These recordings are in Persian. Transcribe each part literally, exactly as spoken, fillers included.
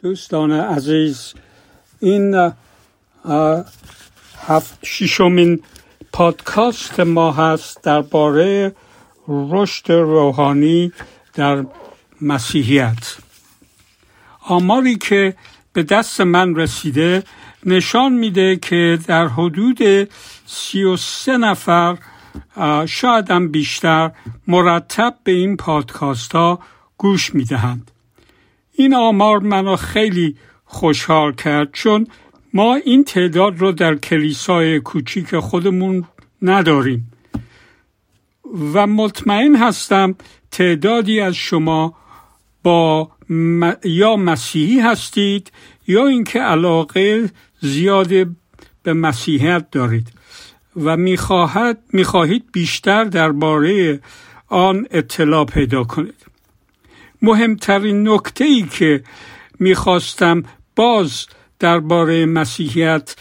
دوستان عزیز، این هفت ششمین پادکست ما هست درباره رشد روحانی در مسیحیت. آماری که به دست من رسیده نشان میده که در حدود سی و سه نفر شاید هم بیشتر مرتب به این پادکست ها گوش میدهند. این آمار منو خیلی خوشحال کرد، چون ما این تعداد رو در کلیسای کوچیک خودمون نداریم و مطمئن هستم تعدادی از شما با م... یا مسیحی هستید یا اینکه علاقه زیاد به مسیحیت دارید و میخواهد میخواهید بیشتر درباره آن اطلاع پیدا کنید. مهمترین نکته‌ای که میخواستم باز درباره مسیحیت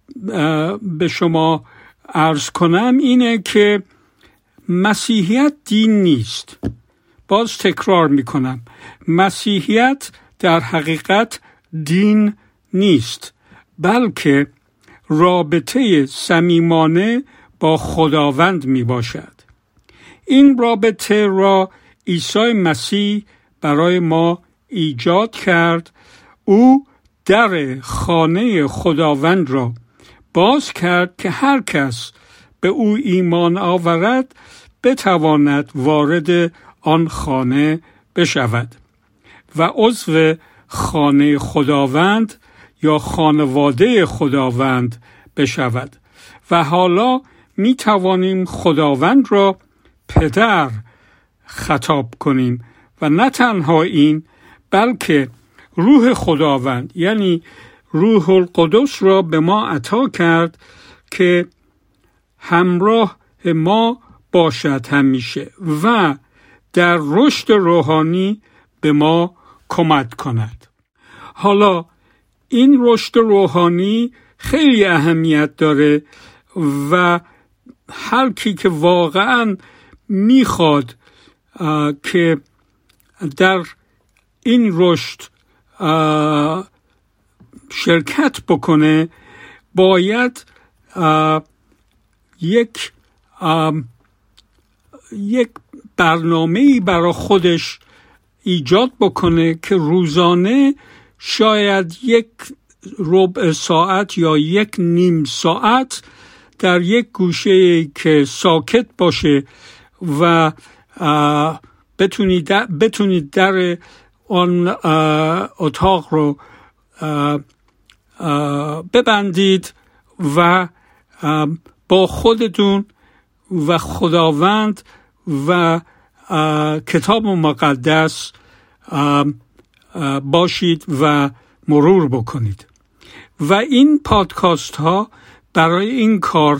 به شما عرض کنم اینه که مسیحیت دین نیست. باز تکرار میکنم، مسیحیت در حقیقت دین نیست، بلکه رابطه صمیمانه با خداوند می باشد. این رابطه را عیسی مسیح برای ما ایجاد کرد. او در خانه خداوند را باز کرد که هر کس به او ایمان آورد بتواند وارد آن خانه بشود و عضو خانه خداوند یا خانواده خداوند بشود و حالا می توانیم خداوند را پدر خطاب کنیم و نه تنها این، بلکه روح خداوند یعنی روح القدس را به ما عطا کرد که همراه ما باشد همیشه و در رشد روحانی به ما کمک کند. حالا این رشد روحانی خیلی اهمیت داره و هر کی که واقعا میخواد که در این رشد شرکت بکنه باید یک یک برنامه‌ای برای خودش ایجاد بکنه که روزانه شاید یک ربع ساعت یا یک نیم ساعت در یک گوشه که ساکت باشه و بتونید در, بتونید در آن اتاق رو ببندید و با خودتون و خداوند و کتاب مقدس باشید و مرور بکنید. و این پادکست ها برای این کار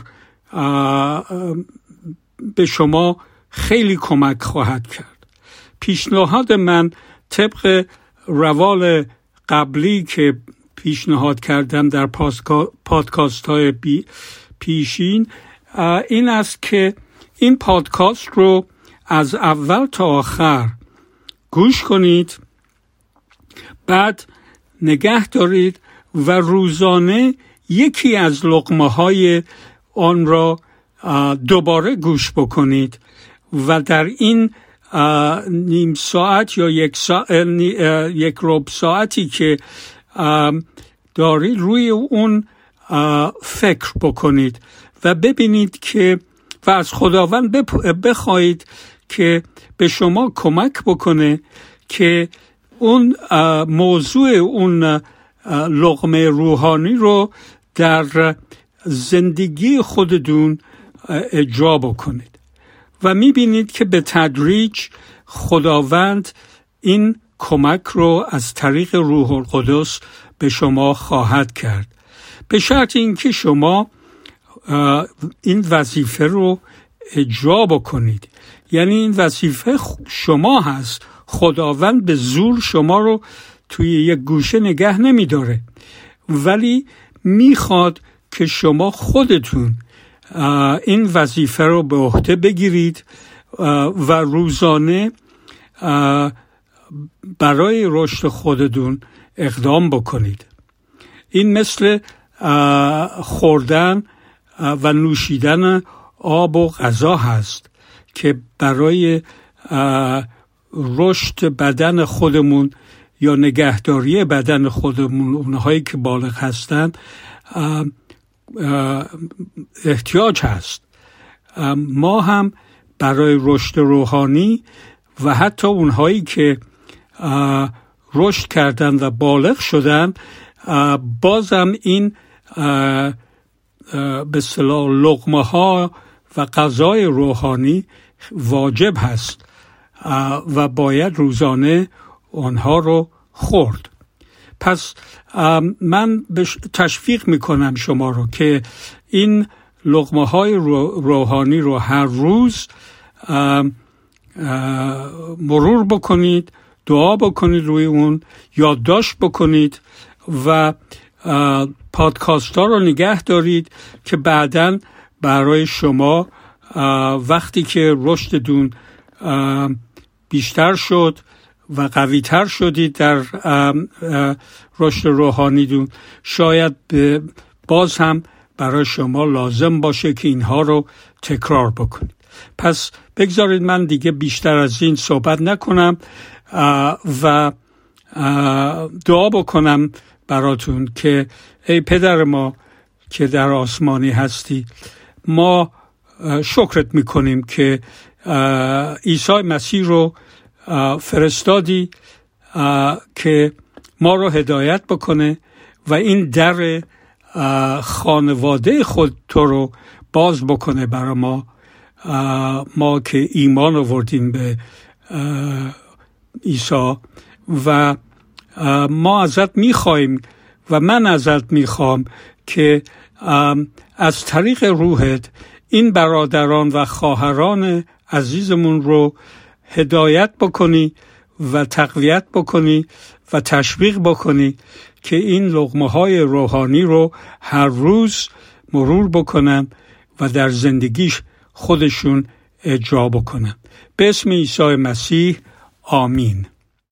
به شما خیلی کمک خواهد کرد. پیشنهاد من طبق روال قبلی که پیشنهاد کردم در پادکست های پیشین این است که این پادکست رو از اول تا آخر گوش کنید، بعد نگه دارید و روزانه یکی از لقمه های آن را دوباره گوش بکنید و در این نیم ساعت یا یک, ساعت، یک ربع ساعتی که دارید روی اون فکر بکنید و ببینید که و از خداوند بخواهید که به شما کمک بکنه که اون موضوع اون لقمه روحانی رو در زندگی خودتون اجرا بکنید و میبینید که به تدریج خداوند این کمک رو از طریق روح القدس به شما خواهد کرد، به شرط اینکه شما این وظیفه رو اجرا بکنید. یعنی این وظیفه شما هست. خداوند به زور شما رو توی یک گوشه نگه نمیداره، ولی میخواد که شما خودتون این وظیفه رو به عهده بگیرید و روزانه برای رشد خودتون اقدام بکنید. این مثل خوردن و نوشیدن آب و غذا هست که برای رشد بدن خودمون یا نگهداری بدن خودمون، اونهایی که بالغ هستن، احتیاج هست. ما هم برای رشد روحانی و حتی اونهایی که رشد کردن و بالغ شدن، بازم این به اصطلاح لقمه ها و غذای روحانی واجب هست و باید روزانه آنها رو خورد. پس من تشویق میکنم شما رو که این لقمه های روحانی رو هر روز مرور بکنید، دعا بکنید روی اون، یادداشت بکنید و پادکست ها رو نگه دارید که بعداً برای شما وقتی که رشدتون بیشتر شد و قوی تر شدید در رشد روحانیتون، شاید باز هم برای شما لازم باشه که اینها رو تکرار بکنید. پس بگذارید من دیگه بیشتر از این صحبت نکنم و دعا بکنم براتون که ای پدر ما که در آسمانی هستی، ما شکرت میکنیم که عیسی مسیح رو فرستادی که ما رو هدایت بکنه و این در خانواده خود تو رو باز بکنه برای ما، ما که ایمان آوردیم به عیسی. و ما ازت میخوایم و من ازت میخوام که از طریق روحت این برادران و خواهران عزیزمون رو هدایت بکنی و تقویت بکنی و تشویق بکنی که این لقمه های روحانی رو هر روز مرور بکنن و در زندگیش خودشون اجرا بکنن. به اسم عیسی مسیح، آمین.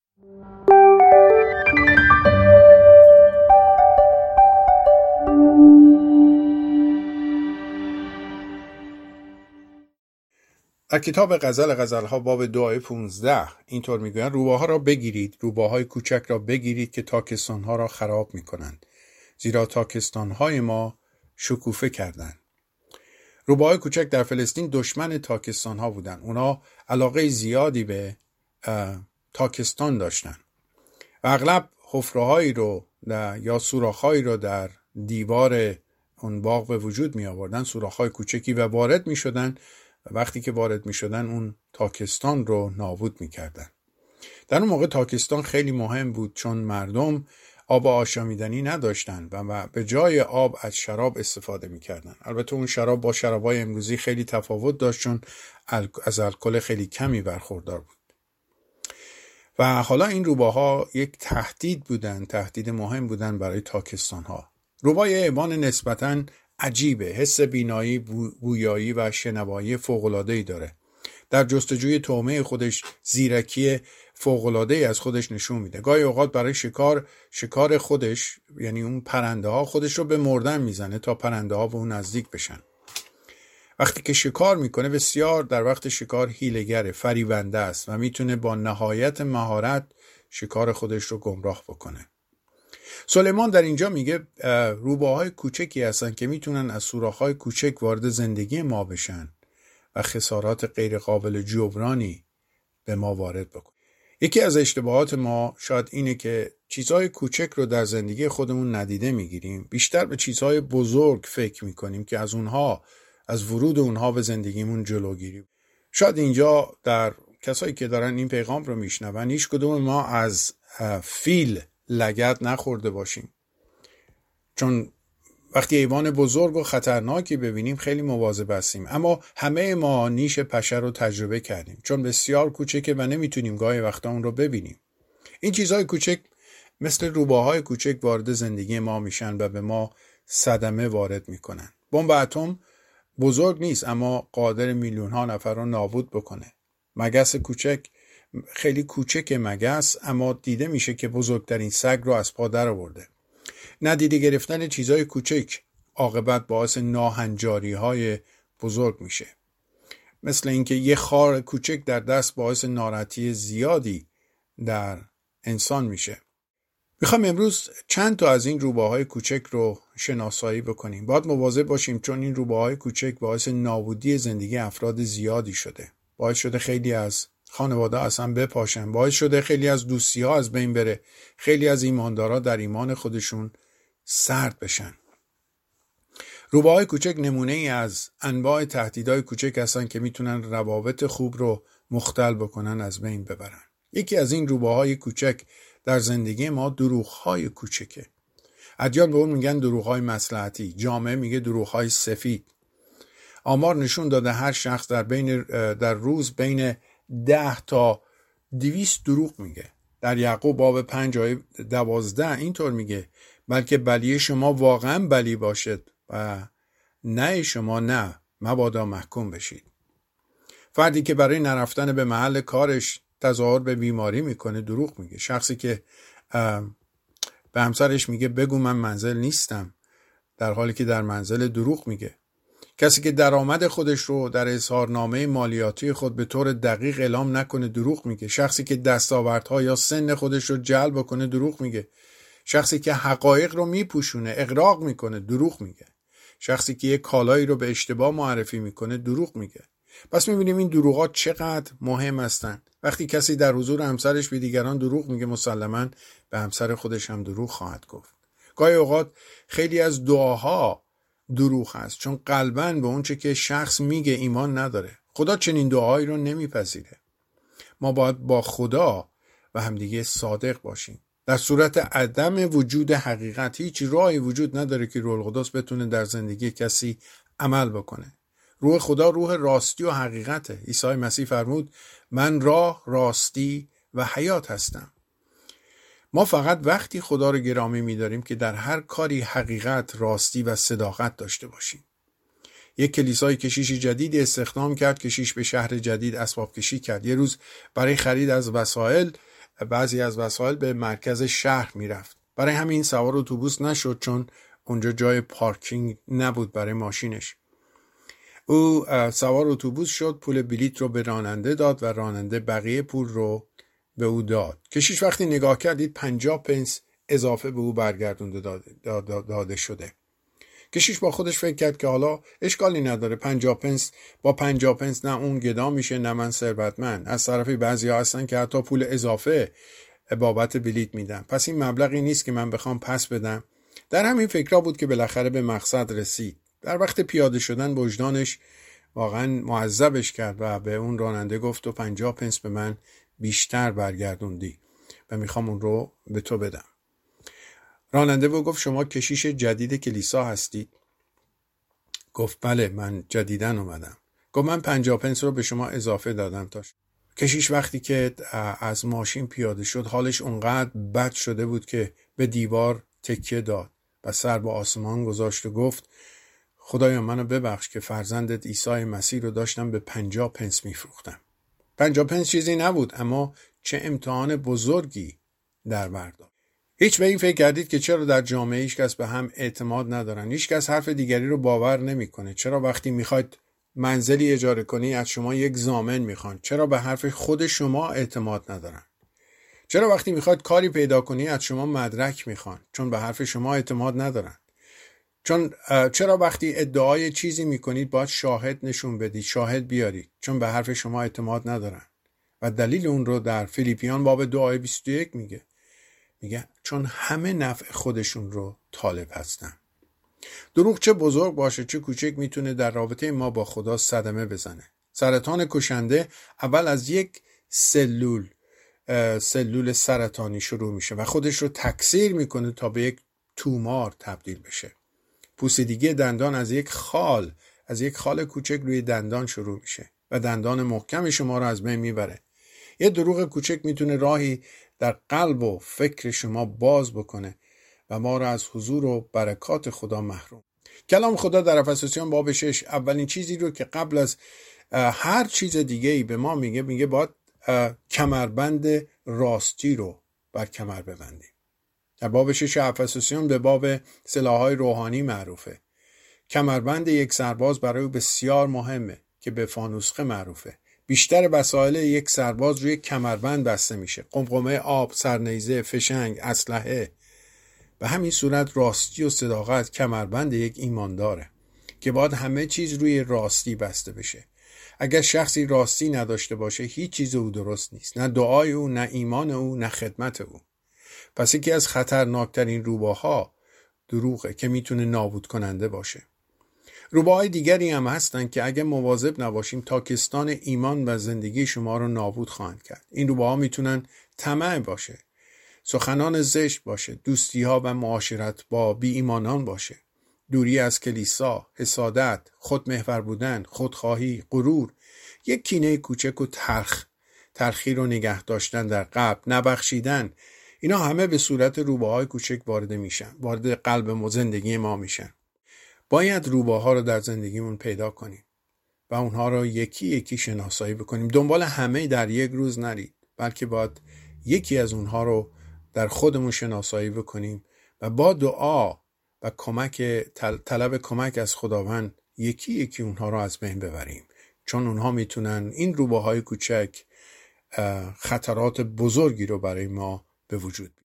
در کتاب غزل غزلها باب دو آیه پونزده اینطور میگویند: روباها را بگیرید، روباهای کوچک را بگیرید که تاکستانها را خراب میکنند، زیرا تاکستانهای ما شکوفه کردند. روباهای کوچک در فلسطین دشمن تاکستانها بودند. اونا علاقه زیادی به تاکستان داشتن و اغلب حفره‌هایی رو یا سوراخ‌هایی رو در دیوار اون باغ به وجود می آوردن، سوراخ‌های کوچکی، و وارد می شدن. وقتی که وارد می شدن اون تاکستان رو نابود می کردن. در اون موقع تاکستان خیلی مهم بود، چون مردم آب آشامیدنی نداشتن و به جای آب از شراب استفاده می کردن. البته اون شراب با شرابای امروزی خیلی تفاوت داشت، چون از الکل خیلی کمی برخوردار بود. و حالا این روباها یک تهدید بودن، تهدید مهم بودن برای تاکستان ها. روبای حیوان نسبتاً عجیبه، حس بینایی، بویایی و شنوایی فوق‌العاده‌ای داره. در جستجوی طعمه خودش زیرکی فوق‌العاده‌ای از خودش نشون میده. گاهی اوقات برای شکار شکار خودش، یعنی اون پرنده ها، خودش رو به مردن میزنه تا پرنده ها به اون نزدیک بشن. وقتی که شکار میکنه بسیار در وقت شکار حیله‌گره، فریبنده است و میتونه با نهایت مهارت شکار خودش رو گمراه بکنه. سلیمان در اینجا میگه روباهای کوچکی هستن که میتونن از سوراخ‌های کوچک وارد زندگی ما بشن و خسارات غیر قابل جبرانی به ما وارد بکنن. یکی از اشتباهات ما شاید اینه که چیزهای کوچک رو در زندگی خودمون ندیده میگیریم، بیشتر به چیزهای بزرگ فکر میکنیم که از اونها از ورود اونها به زندگیمون جلوگیری. شاید اینجا در کسایی که دارن این پیغام رو میشنون هیچ کدوم ما از فیل لگد نخورده باشیم، چون وقتی حیوان بزرگ و خطرناکی ببینیم خیلی مواظب هستیم. اما همه ما نیش پشه رو تجربه کردیم، چون بسیار کوچکه و نمیتونیم گاهی وقتا اون رو ببینیم. این چیزهای کوچک مثل روباهای کوچک وارد زندگی ما میشن و به ما صدمه وارد میکنن. بمب اتم بزرگ نیست اما قادر میلیون ها نفر رو نابود بکنه. مگس کوچک خیلی کوچک مگس، اما دیده میشه که بزرگترین سگ رو از پا در آورده. ندیده گرفتن چیزای کوچک عاقبت باعث ناهنجاری های بزرگ میشه. مثل اینکه یه خار کوچک در دست باعث ناراحتی زیادی در انسان میشه. میخوام امروز چند تا از این روباهای کوچک رو شناسایی بکنیم. باید مواظب باشیم چون این روباهای کوچک باعث نابودی زندگی افراد زیادی شده. باعث شده خیلی از خانواده اصلا بپاشن. باعث شده خیلی از دوستی ها از بین بره. خیلی از ایماندارا در ایمان خودشون سرد بشن. روباهای کوچک نمونه ای از انواع تهدیدهای کوچک هستن که میتونن روابط خوب رو مختل بکنن، از بین ببرن. یکی از این روباهای کوچک در زندگی ما دروغ‌های کوچکه. ادیان به اون میگن دروغ‌های مصلحتی، جامعه میگه دروغ‌های سفید. آمار نشون داده هر شخص در بین در روز بین ده تا دویست دروغ میگه. در یعقوب باب پنج آیه دوازده اینطور میگه بلکه بلی شما واقعا بلی باشد و نه شما نه، مبادا محکوم بشید. فردی که برای نرفتن به محل کارش تظاهر به بیماری میکنه دروغ میگه. شخصی که به همسرش میگه بگو من منزل نیستم در حالی که در منزل دروغ میگه. کسی که درآمد خودش رو در اظهارنامه مالیاتی خود به طور دقیق اعلام نکنه دروغ میگه. شخصی که دستاوردها یا سن خودش رو جلب کنه دروغ میگه. شخصی که حقایق رو میپوشونه، اغراق میکنه دروغ میگه. شخصی که یک کالایی رو به اشتباه معرفی میکنه دروغ میگه. پس میبینیم این دروغ‌ها چقدر مهم هستند. وقتی کسی در حضور همسرش به دیگران دروغ میگه مسلماً به همسر خودش هم دروغ خواهد گفت. گاهی اوقات خیلی از دعاها دروغ هست چون قلباً به اون چه که شخص میگه ایمان نداره. خدا چنین دعاهایی رو نمیپذیره. ما باید با خدا و همدیگه صادق باشیم. در صورت عدم وجود حقیقت هیچ راهی وجود نداره که روح القدس بتونه در زندگی کسی عمل بکنه. روح خدا روح راستی و حقیقته. عیسی مسیح فرمود من راه، راستی و حیات هستم. ما فقط وقتی خدا رو گرامی می‌داریم که در هر کاری حقیقت، راستی و صداقت داشته باشیم. یک کلیسای کشیش جدید استخدام کرد. کشیش به شهر جدید اسباب کشی کرد. یه روز برای خرید از وسایل، بعضی از وسایل به مرکز شهر میرفت. برای همین سوار اتوبوس نشد چون اونجا جای پارکینگ نبود برای ماشینش. او سوار اتوبوس شد، پول بلیط رو به راننده داد و راننده بقیه پول رو به او داد. کشیش وقتی نگاه کرد دید پنجاه پنس اضافه به او برگردونده داده, داده, داده شده. کشیش با خودش فکر کرد که حالا اشکالی نداره، پنجاه پنس با پنجاه پنس نه اون گدا میشه نه من ثروتمند. از طرفی بعضیا هستن که حتی پول اضافه بابت بلیط میدن، پس این مبلغی نیست که من بخوام پس بدم. در همین فکرها بود که بالاخره به مقصد رسید. در وقت پیاده شدن وجدانش واقعا معذبش کرد و به اون راننده گفت تو پنجاه پنس به من بیشتر برگردوندی و میخوام اون رو به تو بدم. راننده و گفت شما کشیش جدید کلیسا هستید؟ گفت بله من جدیدن اومدم. گفت من پنجاه پنس رو به شما اضافه دادم. تا کشیش وقتی که از ماشین پیاده شد حالش اونقدر بد شده بود که به دیوار تکیه داد و سر به آسمان گذاشت و گفت خدایا منو ببخش که فرزندت عیسی مسیح رو داشتم به پنجاه پنس میفروختم. پنجاه پنس چیزی نبود اما چه امتحان بزرگی در بر داشت. هیچ به این فکر کردید که چرا در جامعه هیچ کس به هم اعتماد ندارن؟ هیچ کس حرف دیگری رو باور نمیکنه. چرا وقتی میخواید منزلی اجاره کنی از شما یک ضامن میخوان؟ چرا به حرف خود شما اعتماد ندارن؟ چرا وقتی میخواید کاری پیدا کنی از شما مدرک میخوان؟ چون به حرف شما اعتماد ندارن. چون چرا وقتی ادعای چیزی میکنید باید شاهد نشون بدید، شاهد بیارید؟ چون به حرف شما اعتماد ندارن. و دلیل اون رو در فیلیپیان باب دو آیه بیست و یک میگه. میگه چون همه نفع خودشون رو طالب هستن. دروغ چه بزرگ باشه چه کوچک میتونه در رابطه ما با خدا صدمه بزنه. سرطان کشنده اول از یک سلول سلول سرطانی شروع میشه و خودش رو تکثیر میکنه تا به یک تومار تبدیل بشه. پوسیدگی دندان از یک خال از یک خال کوچک روی دندان شروع میشه و دندان محکم شما رو از بین میبره. یه دروغ کوچک میتونه راهی در قلب و فکر شما باز بکنه و ما رو از حضور و برکات خدا محروم. کلام خدا در افسوسیان باب شش اولین چیزی رو که قبل از هر چیز دیگه ای به ما میگه میگه باید کمربند راستی رو بر کمر ببندیم. در باب شش افسوسیان به باب سلاح‌های روحانی معروفه. کمربند یک سرباز برای او بسیار مهمه که به فانوسخه معروفه. بیشتر وسایل یک سرباز روی کمربند بسته میشه. قمقمه آب، سرنیزه، فشنگ، اسلحه. به همین صورت راستی و صداقت کمربند یک ایمانداره که باید همه چیز روی راستی بسته بشه. اگر شخصی راستی نداشته باشه هیچ چیز او درست نیست. نه دعای او، نه ایمان او، نه خدمت او. پس یکی از خطرناکترین روباها دروغه که میتونه نابود کننده باشه. روباهای دیگری هم هستن که اگه مواظب نباشیم تاکستان ایمان و زندگی شما رو نابود خواهند کرد. این روباها میتونن طمع باشه، سخنان زشت باشه، دوستی ها و معاشرت با بی ایمانان باشه، دوری از کلیسا، حسادت، خودمحور بودن، خودخواهی، غرور، یک کینه کوچک و تلخ، تلخی رو نگه داشتن در قلب، نبخشیدن. اینا همه به صورت روباهای کوچک وارد میشن، وارد قلب ما، زندگی ما میشن. باید روباها رو در زندگیمون پیدا کنیم و اونها رو یکی یکی شناسایی بکنیم. دنبال همه در یک روز نرید، بلکه باید یکی از اونها رو در خودمون شناسایی بکنیم و با دعا و کمک طلب کمک از خداوند یکی یکی اونها رو از بین ببریم، چون اونها میتونن، این روباهای کوچک خطرات بزرگی رو برای ما به وجود بیارن.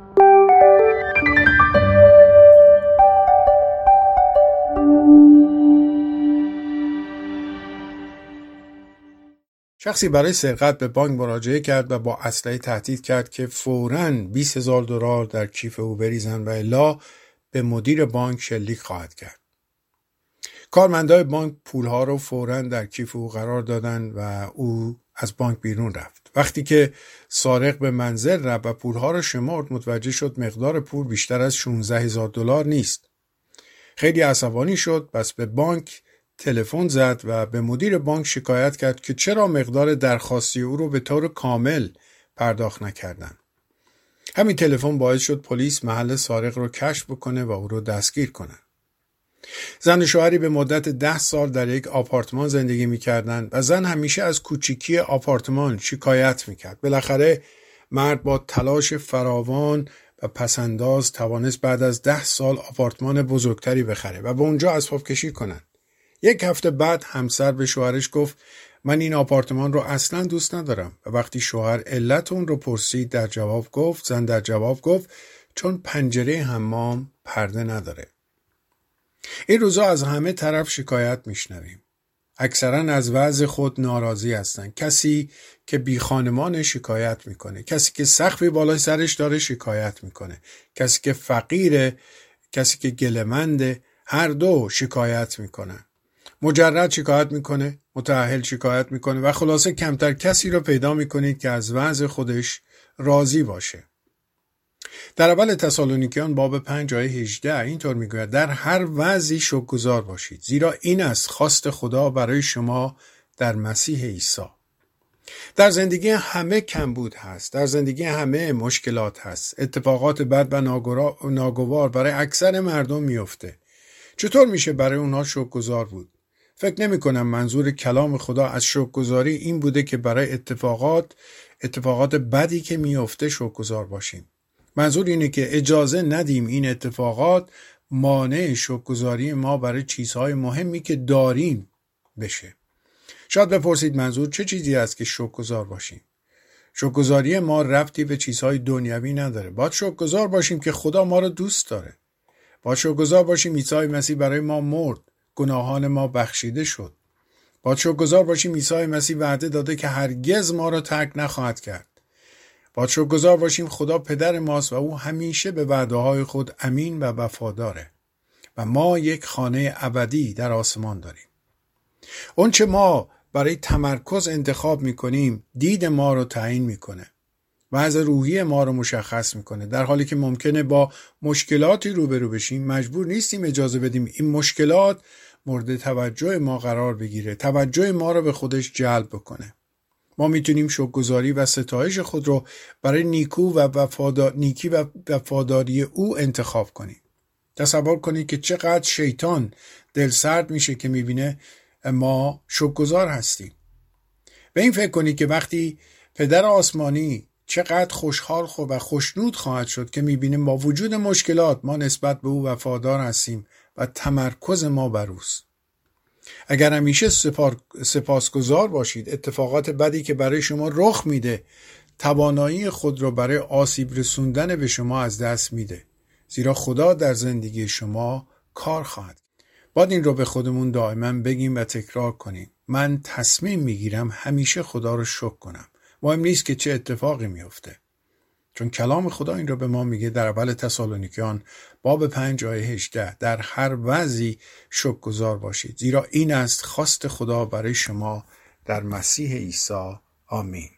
شخصی برای سرقت به بانک مراجعه کرد و با اسلحه تهدید کرد که فوراً بیست هزار دلار در کیف او بریزن و الا به مدیر بانک شلیک خواهد کرد. کارمندای بانک پولها رو فوراً در کیف او قرار دادن و او از بانک بیرون رفت. وقتی که سارق به منزل رفت و پولها رو شمرد، متوجه شد مقدار پول بیشتر از شانزده هزار دلار نیست. خیلی عصبانی شد، پس به بانک تلفن زد و به مدیر بانک شکایت کرد که چرا مقدار درخواستی او رو به طور کامل پرداخت نکردن. همین تلفن باعث شد پلیس محل سارق رو کشف بکنه و او رو دستگیر کنه. زن و شوهری به مدت ده سال در یک آپارتمان زندگی می‌کردند و زن همیشه از کوچیکی آپارتمان شکایت می‌کرد. بالاخره مرد با تلاش فراوان و پسنداز توانست بعد از ده سال آپارتمان بزرگتری بخره و به اونجا اسباب کشی کنند. یک هفته بعد همسر به شوهرش گفت من این آپارتمان رو اصلا دوست ندارم و وقتی شوهر علت اون رو پرسید در جواب گفت زن در جواب گفت چون پنجره حمام پرده نداره. این روزا از همه طرف شکایت میشنویم. اکثرا از وضع خود ناراضی هستن. کسی که بی خانمان شکایت میکنه، کسی که سقفی بالای سرش داره شکایت میکنه، کسی که فقیره، کسی که گله‌منده، هر دو شکایت میکنن. مجرد شکایت میکنه، متأهل شکایت میکنه و خلاصه کمتر کسی رو پیدا میکنید که از وضع خودش راضی باشه. در اول تسالونیکیان باب پنج آیه هجده اینطور میگوید در هر وضعی شکرگزار باشید، زیرا این است خواست خدا برای شما در مسیح عیسی. در زندگی همه کمبود هست، در زندگی همه مشکلات هست، اتفاقات بد و ناگوار برای اکثر مردم میفته. چطور میشه برای اونها شکرگزار بود؟ فکر نمی کنم منظور کلام خدا از شکرگزاری این بوده که برای اتفاقات اتفاقات بدی که میفته شکرگزار باشیم. منظور اینه که اجازه ندیم این اتفاقات مانع شکرگزاری ما برای چیزهای مهمی که داریم بشه. شاید بپرسید منظور چه چیزی است که شکرگزار باشیم؟ شکرگزاری ما ربطی به چیزهای دنیوی نداره. باید شکرگزار باشیم که خدا ما رو دوست داره. باید شکرگزار باشیم عیسی مسیح برای ما مرد، گناهان ما بخشیده شد. باید شکرگزار باشیم عیسی مسیح وعده داده که هرگز ما را ترک نخواهد کرد. باید شکرگزار باشیم خدا پدر ماست و او همیشه به وعده‌های خود امین و وفاداره و ما یک خانه ابدی در آسمان داریم. اون چه ما برای تمرکز انتخاب میکنیم دید ما رو تعیین میکنه، وضع روحی ما رو مشخص میکنه. در حالی که ممکنه با مشکلاتی روبرو بشیم، مجبور نیستیم اجازه بدیم این مشکلات مورد توجه ما قرار بگیره، توجه ما رو به خودش جلب بکنه. ما میتونیم شکرگزاری و ستایش خود رو برای نیکو و وفادار... نیکی و وفاداری او انتخاب کنیم. تصور کنید که چقدر شیطان دل سرد میشه که میبینه ما شکرگزار هستیم. به این فکر کنید که وقتی پدر آسمانی چقدر خوشحال و خوشنود خواهد شد که می‌بینیم با وجود مشکلات ما نسبت به او وفادار هستیم و تمرکز ما بر اوست. اگر همیشه سپاسگزار باشید، اتفاقات بدی که برای شما رخ میده توانایی خود را برای آسیب رسوندن به شما از دست میده، زیرا خدا در زندگی شما کار خواهد. باید این رو به خودمون دائما بگیم و تکرار کنیم. من تصمیم میگیرم همیشه خدا رو شکر کنم، مهم نیست که چه اتفاقی میفته، چون کلام خدا این رو به ما میگه در اول تسالونیکیان باب پنج آیه هجده: در هر وضعی شکرگزار باشید، زیرا این است خواست خدا برای شما در مسیح عیسی. آمین.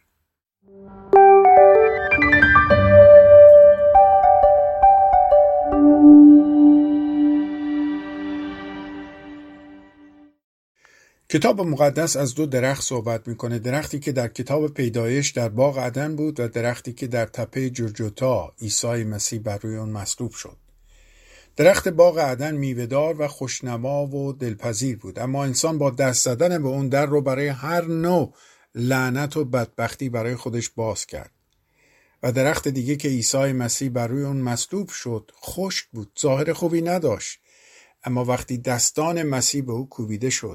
کتاب مقدس از دو درخت صحبت میکنه، درختی که در کتاب پیدایش در باغ عدن بود و درختی که در تپه جرجتا عیسی مسیح بر روی اون مصلوب شد. درخت باغ عدن میوه‌دار و خوشنما و دلپذیر بود، اما انسان با دست زدن به اون در رو برای هر نوع لعنت و بدبختی برای خودش باز کرد. و درخت دیگه که عیسی مسیح بر روی اون مصلوب شد خشک بود، ظاهر خوبی نداشت، اما وقتی دستان مسیح به او کوبیده شد،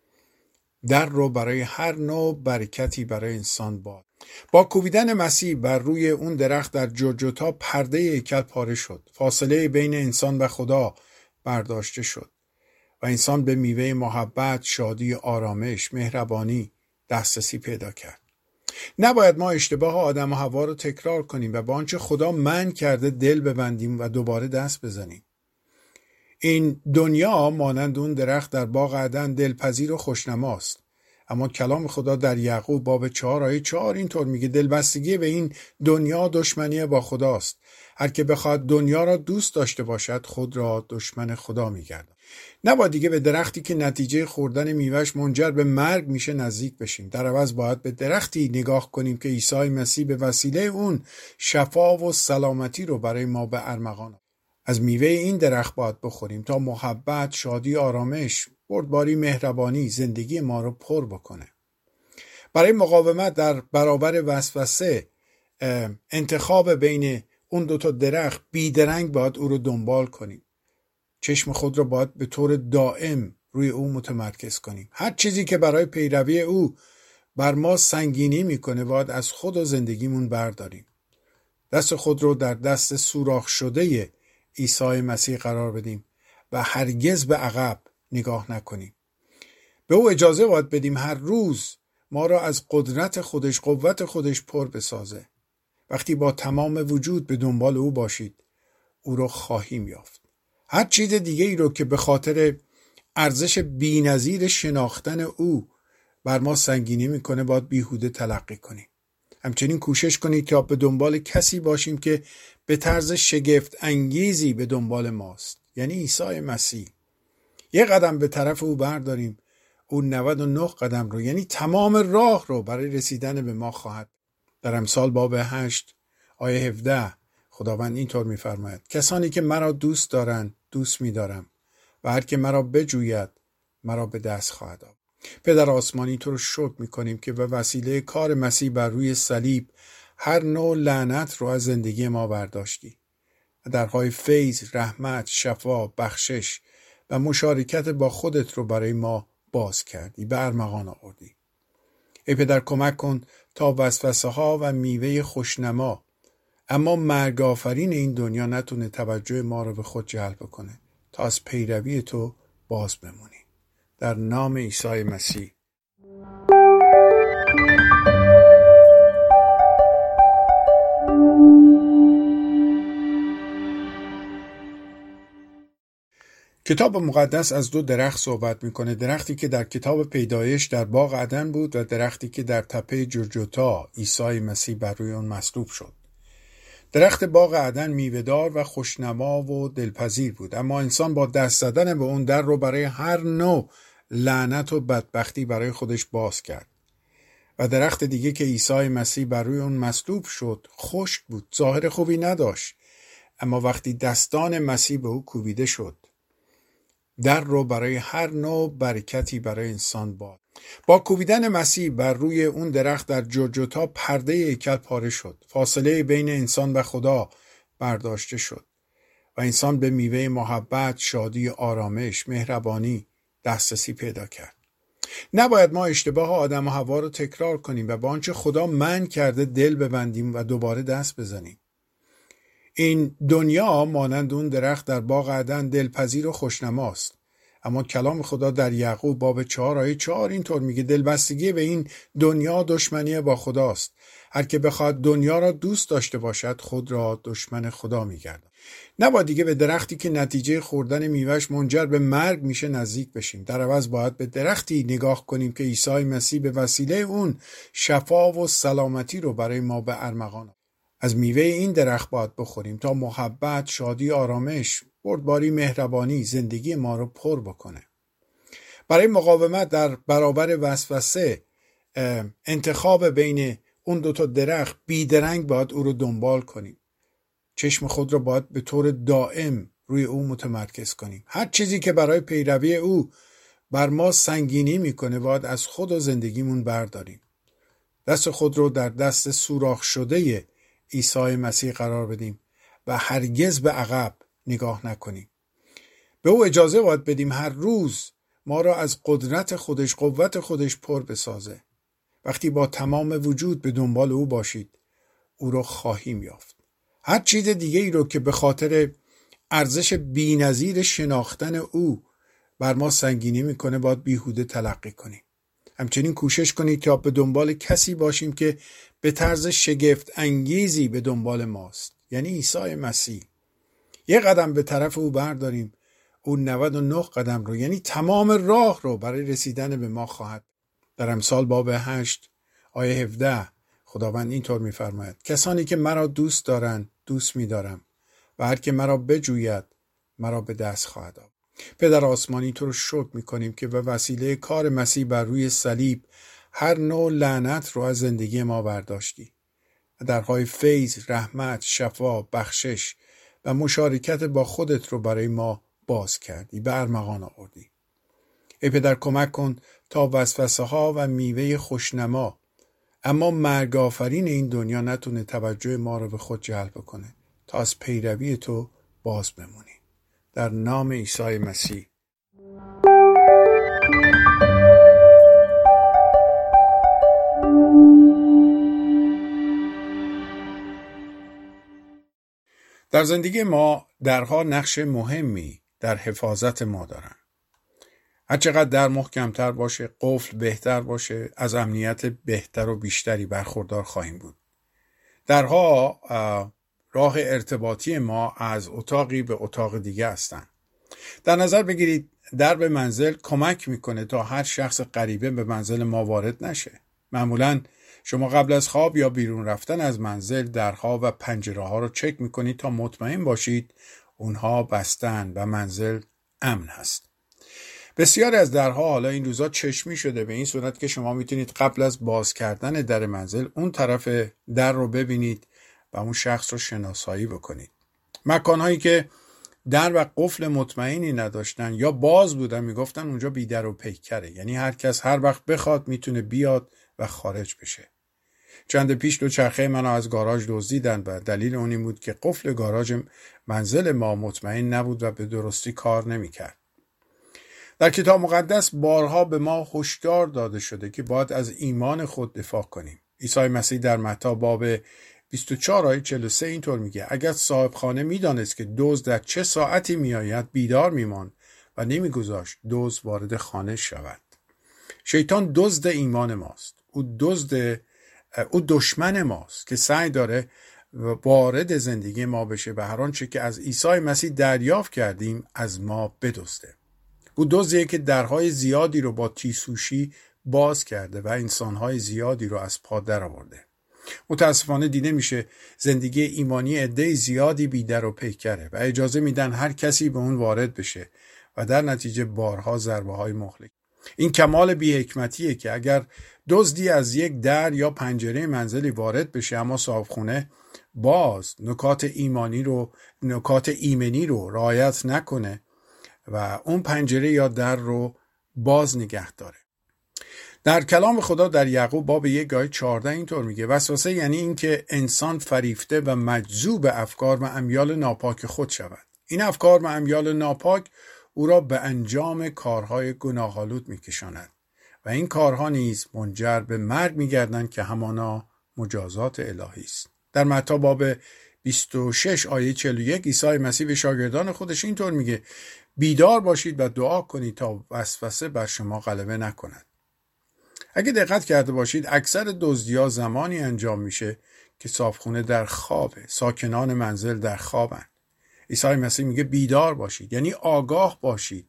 در رو برای هر نوع برکتی برای انسان باز. با کوبیدن مسیح بر روی اون درخت در جرجتا پرده هیکل پاره شد، فاصله بین انسان و خدا برداشته شد و انسان به میوه محبت، شادی، آرامش، مهربانی دسترسی پیدا کرد. نباید ما اشتباه آدم و حوا رو تکرار کنیم و با آنچه خدا منع کرده دل ببندیم و دوباره دست بزنیم. این دنیا مانند اون درخت در باغ عدن دلپذیر و خوشنماست، اما کلام خدا در یعقوب باب چهار آیه چهار اینطور میگه: دلبستگی به این دنیا دشمنی با خداست. هر که بخواد دنیا را دوست داشته باشد خود را دشمن خدا میگردد. نباید دیگه به درختی که نتیجه خوردن میوهش منجر به مرگ میشه نزدیک بشیم. در عوض باید به درختی نگاه کنیم که عیسی مسیح به وسیله اون شفا و سلامتی رو برای ما به ارمغان. از میوه این درخت باید بخوریم تا محبت، شادی، آرامش، بردباری، مهربانی زندگی ما رو پر بکنه. برای مقاومت در برابر وسوسه انتخاب بین اون دوتا درخت بیدرنگ باید او رو دنبال کنیم. چشم خود رو باید به طور دائم روی او متمرکز کنیم. هر چیزی که برای پیروی او بر ما سنگینی میکنه باید از خود و زندگیمون برداریم. دست خود رو در دست سوراخ شده عیسی مسیح قرار بدیم و هرگز به عقب نگاه نکنیم. به او اجازه باید بدیم هر روز ما را از قدرت خودش، قوت خودش پر بسازه. وقتی با تمام وجود به دنبال او باشید، او را خواهیم یافت. هر چیز دیگه ای رو که به خاطر ارزش بی‌نظیر شناختن او بر ما سنگینی میکنه باید بیهوده تلقی کنیم. همچنین کوشش کنید تا به دنبال کسی باشیم که به طرز شگفت انگیزی به دنبال ماست، یعنی عیسی مسیح. یک قدم به طرف او برداریم، او نود و نه قدم رو، یعنی تمام راه رو برای رسیدن به ما خواهد. در امثال باب هشت آیه هفده خداوند اینطور می‌فرماید: کسانی که مرا دوست دارند دوست می‌دارم و هر که مرا بجوید مرا به دست خواهد آورد. پدر آسمانی تو رو شکر می‌کنیم که به وسیله کار مسیح بر روی صلیب هر نوع لعنت رو از زندگی ما برداشتی و درهای فیض، رحمت، شفا، بخشش و مشارکت با خودت رو برای ما باز کردی، به ارمغان آوردی. ای پدر کمک کن تا وسوسه ها و میوه خوشنما اما مرگ آفرین این دنیا نتونه توجه ما رو به خود جلب کنه تا از پیروی تو باز بمونی. در نام عیسی مسیح. کتاب مقدس از دو درخت صحبت میکنه، درختی که در کتاب پیدایش در باغ عدن بود و درختی که در تپه جرجتا عیسی مسیح بر روی اون مصلوب شد. درخت باغ عدن میوه‌دار و خوشنما و دلپذیر بود، اما انسان با دست زدن به اون در رو برای هر نوع لعنت و بدبختی برای خودش باز کرد. و درخت دیگه که عیسی مسیح بر روی اون مصلوب شد خشک بود، ظاهر خوبی نداشت، اما وقتی دستان مسیح به او کوبیده شد، در رو برای هر نوع برکتی برای انسان باز. با کوبیدن مسیح بر روی اون درخت در جلجتا پرده هیکل پاره شد. فاصله بین انسان و خدا برداشته شد و انسان به میوه محبت، شادی، آرامش، مهربانی دسترسی پیدا کرد. نباید ما اشتباه آدم و حوا رو تکرار کنیم و با آنچه خدا منع کرده دل ببندیم و دوباره دست بزنیم. این دنیا مانند اون درخت در باغ عدن دلپذیر و خوشنماست، اما کلام خدا در یعقوب باب چهار آیه چهار اینطور میگه دلبستگی به این دنیا دشمنی با خداست. هر که بخواد دنیا را دوست داشته باشد خود را دشمن خدا میگردد. نباید دیگه به درختی که نتیجه خوردن میوهش منجر به مرگ میشه نزدیک بشیم. در عوض باید به درختی نگاه کنیم که عیسی مسیح به وسیله اون شفا و سلامتی رو برای ما به ارمغان آورد. از میوه این درخت باید بخوریم تا محبت، شادی، آرامش، بردباری، مهربانی زندگی ما رو پر بکنه. برای مقاومت در برابر وسوسه انتخاب بین اون دوتا درخت بیدرنگ باید او رو دنبال کنیم. چشم خود رو باید به طور دائم روی او متمرکز کنیم. هر چیزی که برای پیروی او بر ما سنگینی میکنه باید از خود و زندگیمون برداریم. دست خود رو در دست سوراخ شده عیسی مسیح قرار بدیم و هرگز به عقب نگاه نکنیم. به او اجازه باید بدیم هر روز ما را از قدرت خودش، قوت خودش پر بسازه. وقتی با تمام وجود به دنبال او باشید، او را خواهیم یافت. هر چیز دیگه ای رو که به خاطر ارزش بی‌نظیر شناختن او بر ما سنگینی میکنه باید بیهوده تلقی کنیم. همچنین کوشش کنید تا به دنبال کسی باشیم که به طرز شگفت انگیزی به دنبال ماست، یعنی عیسی مسیح. یک قدم به طرف او برداریم، او نود و نه قدم رو، یعنی تمام راه رو برای رسیدن به ما خواهد. در امثال باب هشت آیه هفده خداوند اینطور می‌فرماید: کسانی که مرا دوست دارند دوست می‌دارم و هر که مرا بجوید مرا به دست خواهد آورد. پدر آسمانی تو رو شکر می‌کنیم که به وسیله کار مسیح بر روی صلیب هر نوع لعنت رو از زندگی ما برداشتی و درهای فیض، رحمت، شفا، بخشش و مشارکت با خودت رو برای ما باز کردی، به ارمغان آوردی. ای پدر کمک کن تا وسوسه ها و میوه خوشنما اما مرگ آفرین این دنیا نتونه توجه ما رو به خود جلب کنه تا از پیروی تو باز بمونیم. در نام عیسی مسیح. در زندگی ما درها نقش مهمی در حفاظت ما دارن. هرچقدر در محکمتر باشه، قفل بهتر باشه، از امنیت بهتر و بیشتری برخوردار خواهیم بود. درها راه ارتباطی ما از اتاقی به اتاق دیگه هستن. در نظر بگیرید درب منزل کمک میکنه تا هر شخص غریبه به منزل ما وارد نشه. معمولاً شما قبل از خواب یا بیرون رفتن از منزل درها و پنجره ها رو چک میکنید تا مطمئن باشید اونها بستن و منزل امن هست. بسیاری از درها حالا این روزا چشمی شده، به این صورت که شما میتونید قبل از باز کردن در منزل اون طرف در رو ببینید و اون شخص رو شناسایی بکنید. مکانهایی که در و قفل مطمئنی نداشتن یا باز بودن میگفتن اونجا بی در و پیکره، یعنی هر کس هر وقت بخواد میتونه بیاد و خارج بشه. چند پیش دو چرخه منو از گاراژ دزدیدن و دلیل اون این بود که قفل گاراژ منزل ما مطمئن نبود و به درستی کار نمیکرد. در کتاب مقدس بارها به ما هشدار داده شده که باید از ایمان خود دفاع کنیم. عیسی مسیح در متی باب بیست و چهار آیه چهل و سه اینطور میگه: اگر صاحب خانه میدانست که دزد در چه ساعتی میآید بیدار میماند و نمیگذاشت دزد وارد خانه شود. شیطان دزد ایمان ماست. او دزد او دشمن ماست که سعی داره وارد زندگی ما بشه و هر آنچه که از عیسی مسیح دریافت کردیم از ما بدزده. او دزدیه که درهای زیادی رو با تیسوشی باز کرده و انسانهای زیادی رو از پا در آورده. متاسفانه دیده میشه زندگی ایمانی عده زیادی بی در و پیکره و اجازه میدن هر کسی به اون وارد بشه و در نتیجه بارها ضربه های مهلک. این کمال بی حکمتیه که اگر دزدی از یک در یا پنجره منزلی وارد بشه اما صاحب خونه باز نکات ایمانی رو نکات ایمنی رو رعایت نکنه و اون پنجره یا در رو باز نگه داره. در کلام خدا در یعقوب باب یک آیه چهارده اینطور میگه وسوسه یعنی این که انسان فریفته و مجذوب افکار و امیال ناپاک خود شود. این افکار و امیال ناپاک او را به انجام کارهای گناه‌آلود میکشاند و این کارها نیز منجر به مرگ میگردند که همانا مجازات الهی است. در متی باب بیست و شش آیه چهل و یک عیسی مسیح به شاگردان خودش اینطور میگه بیدار باشید و دعا کنید تا وسوسه بر شما غلبه نکند. اگه دقت کرده باشید اکثر دزدی‌ها زمانی انجام میشه که صاحبخونه در خوابه، ساکنان منزل در خوابن. عیسی مسیح میگه بیدار باشید، یعنی آگاه باشید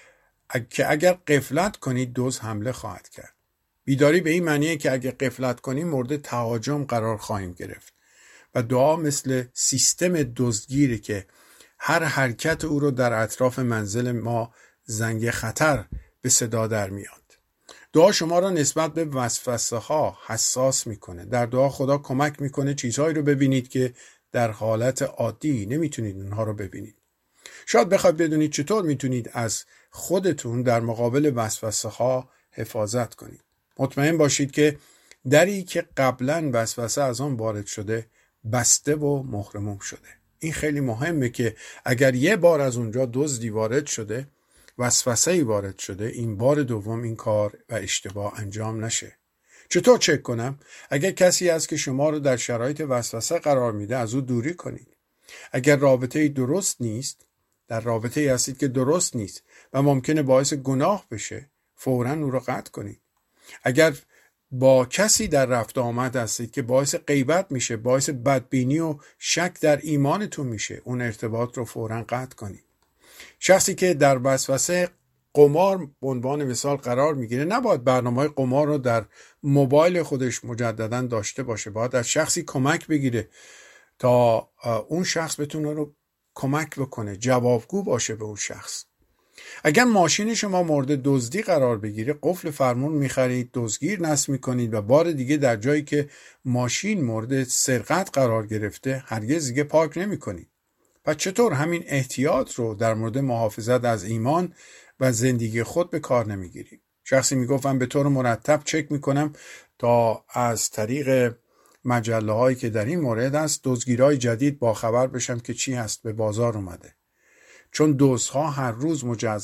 که اگر غفلت کنید دزد حمله خواهد کرد. بیداری به این معنیه که اگر غفلت کنیم مورد تهاجم قرار خواهیم گرفت و دعا مثل سیستم دزدگیره که هر حرکت او رو در اطراف منزل ما زنگ خطر به صدا در میاد. دعا شما را نسبت به وسوسه ها حساس میکنه. در دعا خدا کمک میکنه چیزهایی رو ببینید که در حالت عادی نمیتونید اونها رو ببینید. شاید بخواید بدونید چطور میتونید از خودتون در مقابل وسوسه ها حفاظت کنید. مطمئن باشید که دری که قبلا وسوسه از آن وارد شده بسته و مهرموم شده. این خیلی مهمه که اگر یه بار از اونجا دزدی وارد شده، وسوسه‌ای وارد شده، این بار دوم این کار و اشتباه انجام نشه. چطور چک کنم؟ اگر کسی هست که شما رو در شرایط وسوسه قرار میده از او دوری کنید. اگر رابطه‌ای درست نیست، در رابطه‌ای هستید که درست نیست و ممکنه باعث گناه بشه، فوراً او رو قطع کنید. اگر با کسی در رفت آمد هستید که باعث غیبت میشه، باعث بدبینی و شک در ایمانتون میشه، اون ارتباط رو فوراً قطع کنید. شخصی که در وسوسه قمار به عنوان مثال قرار میگیره نباید برنامه‌های قمار رو در موبایل خودش مجددا داشته باشه. باید از شخصی کمک بگیره تا اون شخص بتونه رو کمک بکنه، جوابگو باشه به اون شخص. اگر ماشین شما مورد دزدی قرار بگیره، قفل فرمون میخرید، دزدگیر نصب میکنید و بار دیگه در جایی که ماشین مورد سرقت قرار گرفته هرگز دیگه پارک نمیکنید. پس چطور همین احتیاط رو در مورد محافظت از ایمان و زندگی خود به کار نمیگیریم؟ شخصی میگفت من به طور مرتب چک میکنم تا از طریق مجله هایی که در این مورد هست دزدگیرهای جدید با خبر بشم که چی هست به بازار اومده. چون دزدها هر روز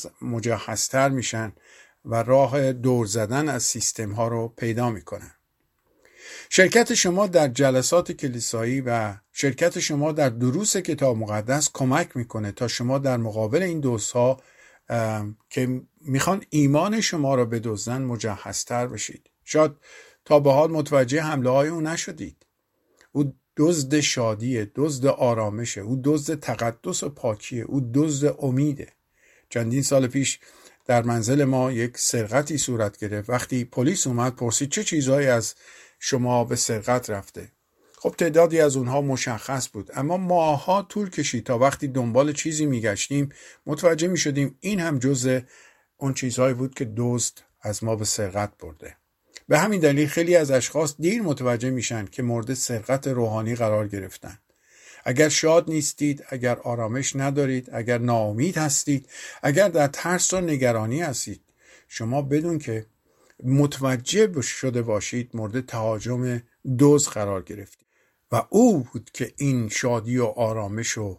مجهزتر میشن و راه دور زدن از سیستم ها رو پیدا میکنن. شرکت شما در جلسات کلیسایی و شرکت شما در دروس کتاب مقدس کمک میکنه تا شما در مقابل این دزدها که میخوان ایمان شما رو بدزدن مجهزتر بشید. شاید تا به حال متوجه حمله های اون نشدید. او دزد شادیه، دزد آرامشه، او دزد تقدس و پاکیه، او دزد امیده. چندین سال پیش در منزل ما یک سرقتی صورت گرفت. وقتی پلیس اومد پرسید چه چیزهایی از شما به سرقت رفته. خب تعدادی از اونها مشخص بود، اما ماها طول کشید تا وقتی دنبال چیزی میگشتیم متوجه میشدیم این هم جزء اون چیزهایی بود که دزد از ما به سرقت برده. به همین دلیل خیلی از اشخاص دیر متوجه میشن که مورد سرقت روحانی قرار گرفتن. اگر شاد نیستید، اگر آرامش ندارید، اگر ناامید هستید، اگر در ترس و نگرانی هستید، شما بدون که متوجه شده باشید مورد تهاجم دزد قرار گرفتید و او بود که این شادی و آرامش و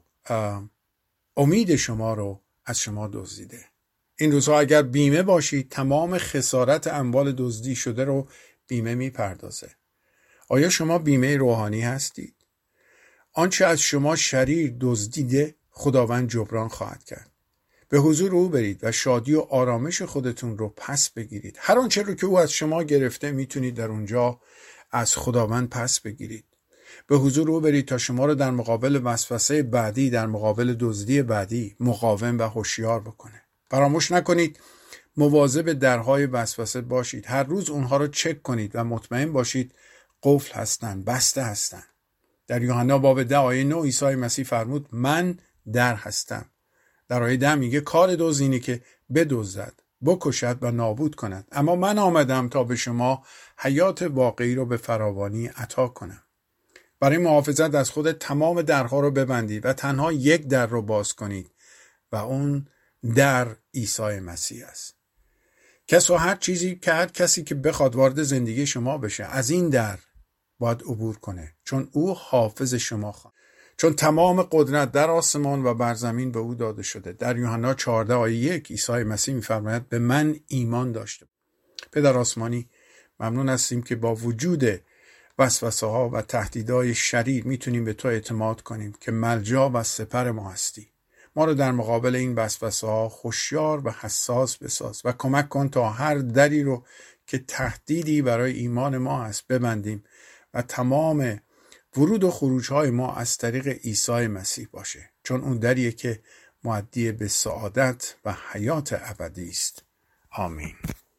امید شما رو از شما دزدیده. این روزها اگر بیمه باشید تمام خسارت اموال دزدی شده رو بیمه میپردازه. آیا شما بیمه روحانی هستید؟ آنچه از شما شریر دزدیده خداوند جبران خواهد کرد. به حضور او برید و شادی و آرامش خودتون رو پس بگیرید. هر آنچه رو که او از شما گرفته میتونید در اونجا از خداوند پس بگیرید. به حضور او برید تا شما رو در مقابل وسوسه بعدی، در مقابل دزدی بعدی مقاوم و هوشیار بکنه. فراموش نکنید مواظب درهای وسوسه باشید. هر روز اونها رو چک کنید و مطمئن باشید قفل هستن، بسته هستن. در یوحنا باب ده آیه نه عیسی مسیح فرمود من در هستم. در آیه ده میگه کار دزد اینه که بدزدد، بکشد و نابود کند، اما من آمدم تا به شما حیات واقعی رو به فراوانی عطا کنم. برای محافظت از خود تمام درها رو ببندید و تنها یک در رو باز کنید و اون در عیسی مسیح است. کس و هر چیزی که هر کسی که بخواد وارد زندگی شما بشه از این در باید عبور کنه، چون او حافظ شما خواهد. چون تمام قدرت در آسمان و بر زمین به او داده شده. در یوحنا چهارده آیه یک عیسی مسیح می‌فرماید به من ایمان داشته. پدر آسمانی، ممنون هستیم که با وجود وسوسه‌ها و تهدیدهای شریر میتونیم به تو اعتماد کنیم که ملجا و سپر ما هستی. ما رو در مقابل این وسوسه‌ها هوشیار و حساس بساز و کمک کن تا هر دری رو که تهدیدی برای ایمان ما هست ببندیم و تمام ورود و خروج‌های ما از طریق عیسی مسیح باشه، چون اون دریه که مؤدی به سعادت و حیات ابدی است. آمین.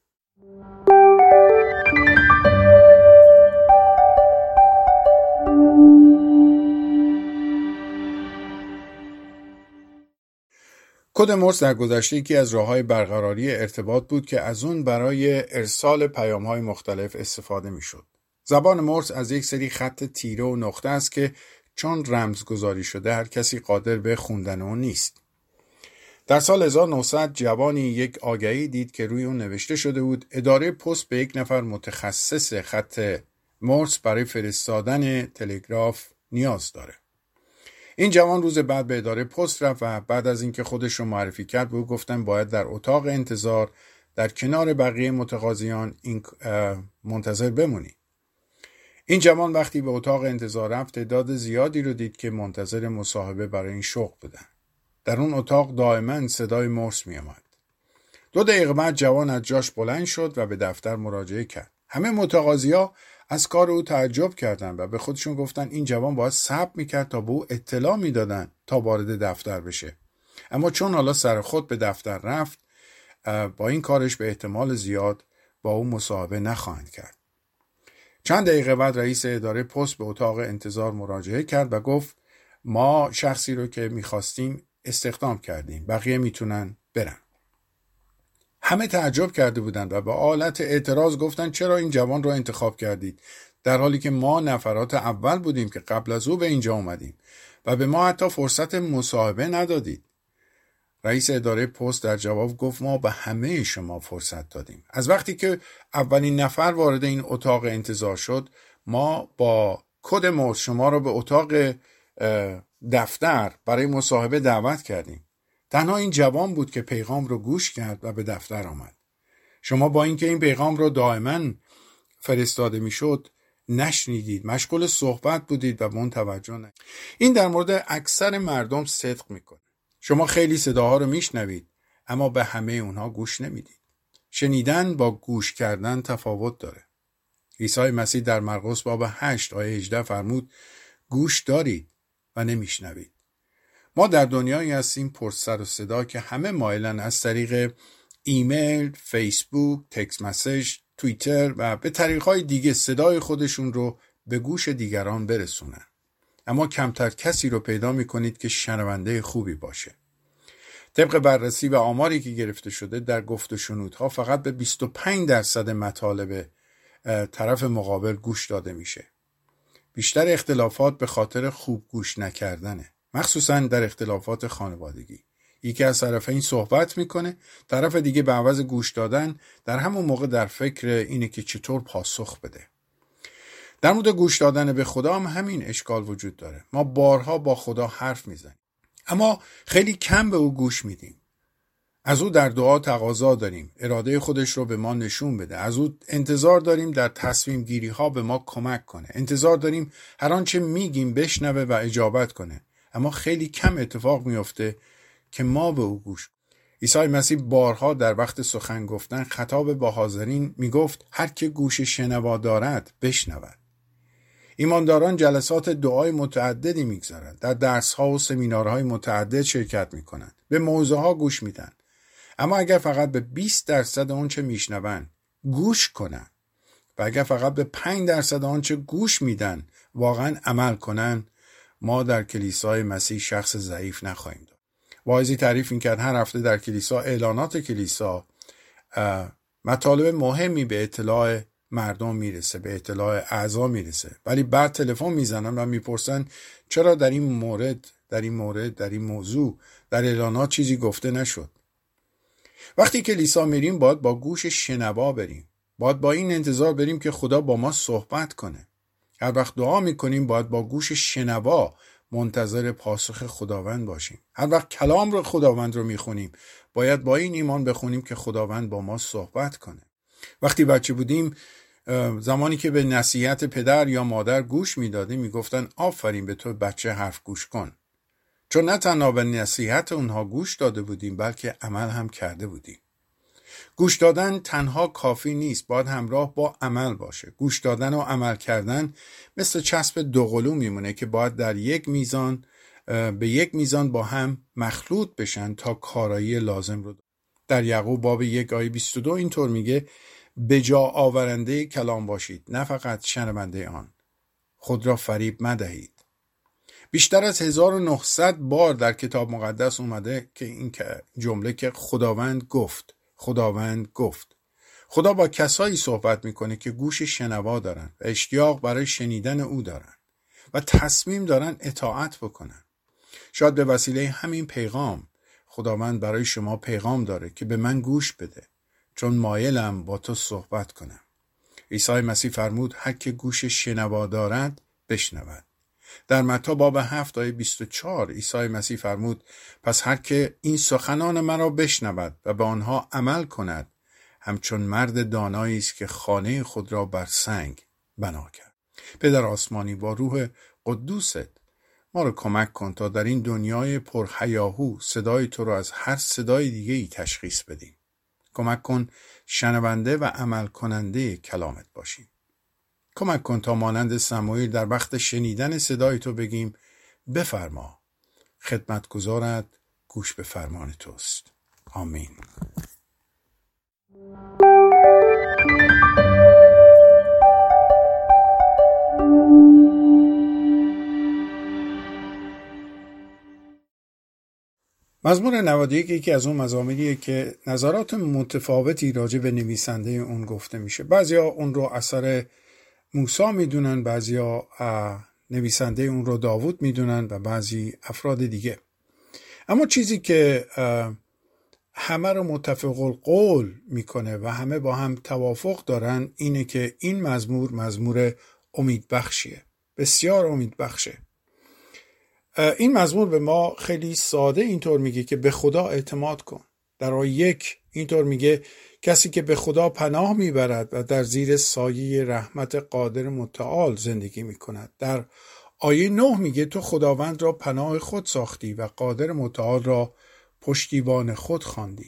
کد مورس در گذشته یکی از راه‌های برقراری ارتباط بود که از اون برای ارسال پیام‌های مختلف استفاده می‌شد. زبان مورس از یک سری خط تیره و نقطه است که چون رمزگذاری شده هر کسی قادر به خوندن اون نیست. در سال هزار و نهصد جوانی یک آگهی دید که روی اون نوشته شده بود اداره پست به یک نفر متخصص خط مورس برای فرستادن تلگراف نیاز داره. این جوان روز بعد به اداره پست رفت و بعد از اینکه خودش رو معرفی کرد به او گفتن باید در اتاق انتظار در کنار بقیه متقاضیان این منتظر بمونی. این جوان وقتی به اتاق انتظار رفت تعداد زیادی رو دید که منتظر مصاحبه برای این شغل بودن. در اون اتاق دائما صدای مورس می آمد. دو دقیقه بعد جوان از جاش بلند شد و به دفتر مراجعه کرد. همه متقاضی‌ها از کار او تعجب کردند و به خودشون گفتن این جوان باید صبر میکرد تا به او اطلاع میدادن تا وارد دفتر بشه. اما چون حالا سر خود به دفتر رفت، با این کارش به احتمال زیاد با او مصاحبه نخواهند کرد. چند دقیقه بعد رئیس اداره پست به اتاق انتظار مراجعه کرد و گفت ما شخصی رو که میخواستیم استخدام کردیم، بقیه میتونن برن. همه تعجب کرده بودند و با حالت اعتراض گفتند چرا این جوان رو انتخاب کردید، در حالی که ما نفرات اول بودیم که قبل از او به اینجا اومدیم و به ما حتی فرصت مصاحبه ندادید. رئیس اداره پست در جواب گفت ما به همه شما فرصت دادیم. از وقتی که اولین نفر وارد این اتاق انتظار شد ما با کد مورس شما رو به اتاق دفتر برای مصاحبه دعوت کردیم. تنها این جوان بود که پیغام رو گوش کرد و به دفتر آمد. شما با اینکه این پیغام رو دائما فرستاده میشد نشنیدید، مشغول صحبت بودید و من توجه نکردید. این در مورد اکثر مردم صدق میکنه. شما خیلی صداها رو میشنوید اما به همه اونها گوش نمیدید. شنیدن با گوش کردن تفاوت داره. عیسی مسیح در مرقس باب هشت آیه هجده فرمود گوش دارید و نمیشنوید. ما در دنیایی هستیم پر سر و صدا که همه مایلن از طریق ایمیل، فیسبوک، تکست مسیج، توییتر و به طریقهای دیگه صدای خودشون رو به گوش دیگران برسونن. اما کمتر کسی رو پیدا میکنید که شنونده خوبی باشه. طبق بررسی و آماری که گرفته شده در گفت و شنودها فقط به بیست و پنج درصد مطالب طرف مقابل گوش داده میشه. بیشتر اختلافات به خاطر خوب گوش نکردنه. مخصوصا در اختلافات خانوادگی. یکی از طرفین صحبت میکنه، طرف دیگه به عوض گوش دادن در همون موقع در فکر اینه که چطور پاسخ بده. در مورد گوش دادن به خدا هم همین اشکال وجود داره. ما بارها با خدا حرف میزنیم اما خیلی کم به او گوش میدیم. از او در دعا تقاضا داریم اراده خودش رو به ما نشون بده. از او انتظار داریم در تصمیم گیری ها به ما کمک کنه. انتظار داریم هر آنچه میگیم بشنوه و اجابت کنه. اما خیلی کم اتفاق میفته که ما به او گوش کنیم. عیسی مسیح بارها در وقت سخن گفتن خطاب با حاضرین میگفت هر که گوش شنوا دارد بشنود. ایمانداران جلسات دعای متعددی میگذارند، در درس‌ها و سمینارهای متعدد شرکت میکنند، به موضوعها گوش میدن. اما اگر فقط به بیست درصد آنچه میشنون گوش کنن و اگر فقط به پنج درصد آنچه گوش میدن واقعا عمل کنن، ما در کلیسای مسیح شخص ضعیف نخواهیم داشت. واعظی تعریف میکرد هر هفته در کلیسا اعلانات کلیسا مطالب مهمی به اطلاع مردم میرسه، به اطلاع اعضا میرسه، ولی بعد تلفن میزنن و میپرسن چرا در این مورد در این مورد در این موضوع در اعلانات چیزی گفته نشد. وقتی کلیسا میریم باید با گوش شنوا بریم. باید با این انتظار بریم که خدا با ما صحبت کنه. هر وقت دعا میکنیم باید با گوش شنوا منتظر پاسخ خداوند باشیم. هر وقت کلام رو خداوند رو میخونیم باید با این ایمان بخونیم که خداوند با ما صحبت کنه. وقتی بچه بودیم، زمانی که به نصیحت پدر یا مادر گوش میدادیم میگفتن آفرین به تو بچه، حرف گوش کن. چون نه تنها به نصیحت اونها گوش داده بودیم بلکه عمل هم کرده بودیم. گوش دادن تنها کافی نیست، باید همراه با عمل باشه. گوش دادن و عمل کردن مثل چسب دوقلو میمونه که باید در یک میزان به یک میزان با هم مخلوط بشن تا کارایی لازم رو. در یعقوب باب یک آیه بیست و دو اینطور میگه به جا آورنده کلام باشید، نه فقط شنونده آن. خود را فریب مدهید. بیشتر از هزار و نهصد بار در کتاب مقدس اومده که این جمله که خداوند گفت، خداوند گفت. خدا با کسایی صحبت میکنه که گوش شنوا دارن و اشتیاق برای شنیدن او دارن و تصمیم دارن اطاعت بکنن. شاید به وسیله همین پیغام خداوند برای شما پیغام داره که به من گوش بده، چون مایلم با تو صحبت کنم. عیسی مسیح فرمود هر که گوش شنوا دارد بشنود. در متی باب هفت آیه بیست و چهار عیسی مسیح فرمود پس هر که این سخنان مرا بشنود و به آنها عمل کند همچون مرد دانایی است که خانه خود را بر سنگ بنا کرد. پدر آسمانی، با روح قدوست ما رو کمک کن تا در این دنیای پرهیاهو صدای تو رو از هر صدای دیگه ای تشخیص بدیم. کمک کن شنونده و عمل کننده کلامت باشیم. کمک کن تا مانند سموئیل در وقت شنیدن صدای تو بگیم بفرما، خدمتگزارت گوش به فرمان توست. آمین. مزمور نود و یک یکی از اون مزامیریه که نظرات متفاوتی راجع به نویسنده اون گفته میشه. بعضیا اون رو اثر موسی میدونن، بعضیا نویسنده اون رو داوود میدونن و بعضی افراد دیگه. اما چیزی که همه رو متفق القول میکنه و همه با هم توافق دارن اینه که این مزمور مزمور امیدبخشیه، بسیار امیدبخشه. این مزمور به ما خیلی ساده اینطور میگه که به خدا اعتماد کن. در آیه یک اینطور میگه کسی که به خدا پناه میبرد و در زیر سایه رحمت قادر متعال زندگی میکند. در آیه نه میگه تو خداوند را پناه خود ساختی و قادر متعال را پشتیبان خود خواندی.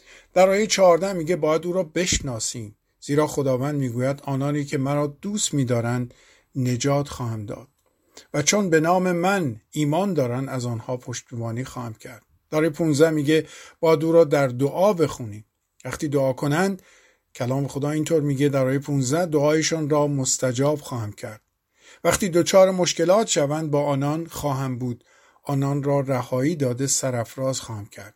در آیه چهارده میگه باید او را بشناسیم، زیرا خداوند میگوید آنانی که مرا دوست میدارند نجات خواهم داد و چون به نام من ایمان دارن از آنها پشتیبانی خواهم کرد. در آیه پانزده میگه باید او را در دعا بخونیم. وقتی دعا کنند، کلام خدا اینطور میگه در آیه پانزده دعایشان را مستجاب خواهم کرد. وقتی دچار مشکلات شوند با آنان خواهم بود، آنان را رهایی داده سرافراز خواهم کرد.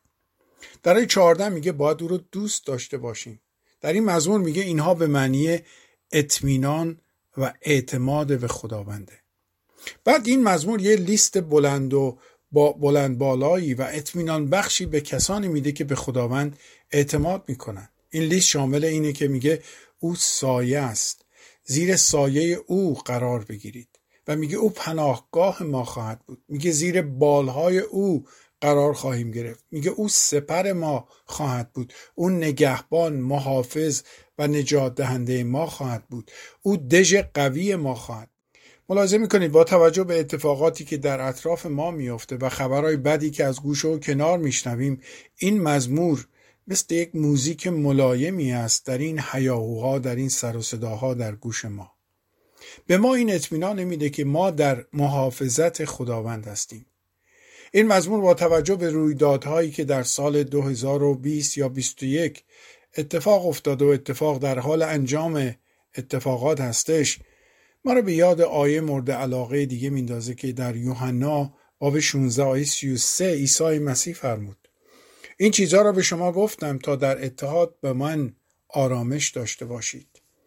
در آیه چهارده میگه باید او رو دوست داشته باشیم. در این مزمور میگه اینها به معنی اطمینان و اعتماد به خداونده. بعد این مزمور یه لیست بلند و با بلند بالایی و اطمینان بخشی به کسانی میده که به خداوند اعتماد میکنن. این لیست شامل اینه که میگه او سایه است، زیر سایه او قرار بگیرید و میگه او پناهگاه ما خواهد بود. میگه زیر بالهای او قرار خواهیم گرفت. میگه او سپر ما خواهد بود، او نگهبان، محافظ و نجات دهنده ما خواهد بود، او دژ قوی ما خواهد. ملاحظه میکنید با توجه به اتفاقاتی که در اطراف ما میفته و خبرهای بدی که از گوشه و کنار میشنویم، این مزمور مثل یک موزیک ملایمی است در این هیاهوها، در این سر و صداها در گوش ما. به ما این اطمینان میده که ما در محافظت خداوند هستیم. این مزمور با توجه به رویدادهایی که در سال دو هزار و بیست یا بیست و یک اتفاق افتاده و اتفاق در حال انجام اتفاقات هستش، ما رو به یاد آیه مورد علاقه دیگه میندازه که در یوحنا باب شانزده آیه سی و سه عیسی مسیح فرمود این چیزها را به شما گفتم تا در اتحاد به من آرامش داشته باشید.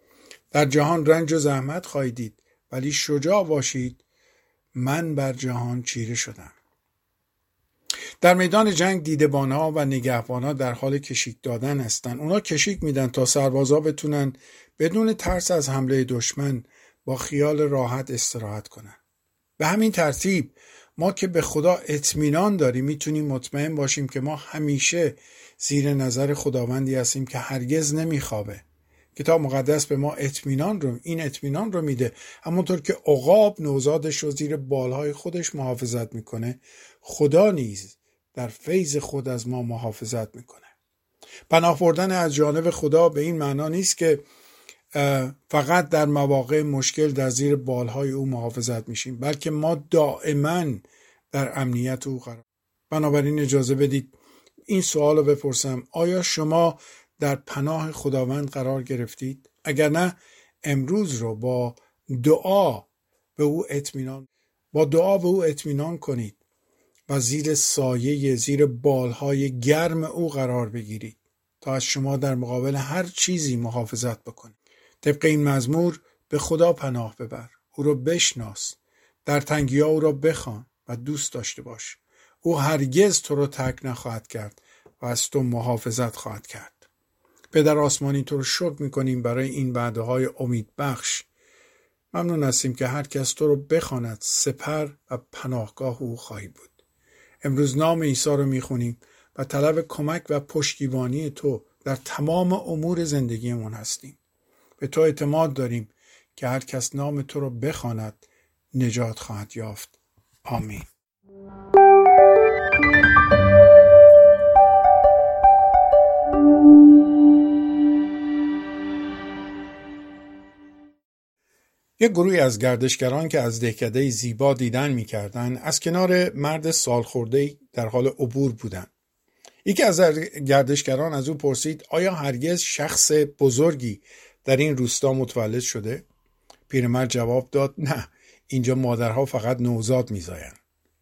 در جهان رنج و زحمت خواهید دید، ولی شجاع باشید، من بر جهان چیره شدم. در میدان جنگ دیدبان‌ها و نگهبان‌ها در حال کشیک دادن هستند. اونا کشیک میدن تا سربازا بتونن بدون ترس از حمله دشمن با خیال راحت استراحت کنن. به همین ترتیب ما که به خدا اطمینان داریم میتونیم مطمئن باشیم که ما همیشه زیر نظر خداوندی هستیم که هرگز نمیخوابه. کتاب مقدس به ما اطمینان رو این اطمینان رو میده. همونطور که عقاب نوزادش رو زیر بالهای خودش محافظت میکنه، خدا نیز در فیض خود از ما محافظت میکنه. پناه بردن از جانب خدا به این معنا نیست که فقط در مواقع مشکل در زیر بالهای او محافظت میشیم، بلکه ما دائما در امنیت او قرار. بنابراین اجازه بدید این سوال رو بپرسم: آیا شما در پناه خداوند قرار گرفتید؟ اگر نه، امروز رو با دعا به او اطمینان با دعا به او اطمینان کنید و زیر سایه زیر بالهای گرم او قرار بگیرید تا از شما در مقابل هر چیزی محافظت بکنه. طبق این مزمور به خدا پناه ببر، او رو بشناس، در تنگی‌ها او را بخوان و دوست داشته باش. او هرگز تو رو ترک نخواهد کرد و از تو محافظت خواهد کرد. پدر آسمانی، تو رو شکر می‌کنیم برای این وعده‌های امید بخش. ممنون هستیم که هر کس تو رو بخواند سپر و پناهگاه او خواهی بود. امروز نام عیسی رو میخونیم و طلب کمک و پشتیبانی تو در تمام امور زندگیمون هستیم. به تو اعتماد داریم که هر کس نام تو رو بخواند نجات خواهد یافت. آمین. یک گروهی از گردشگران که از دهکده زیبا دیدن می‌کردند، از کنار مرد سالخورده‌ای در حال عبور بودند. یکی از گردشگران از او پرسید: آیا هرگز شخص بزرگی در این روستا متولد شده؟ پیرمرد جواب داد: نه، اینجا مادرها فقط نوزاد می‌زایند.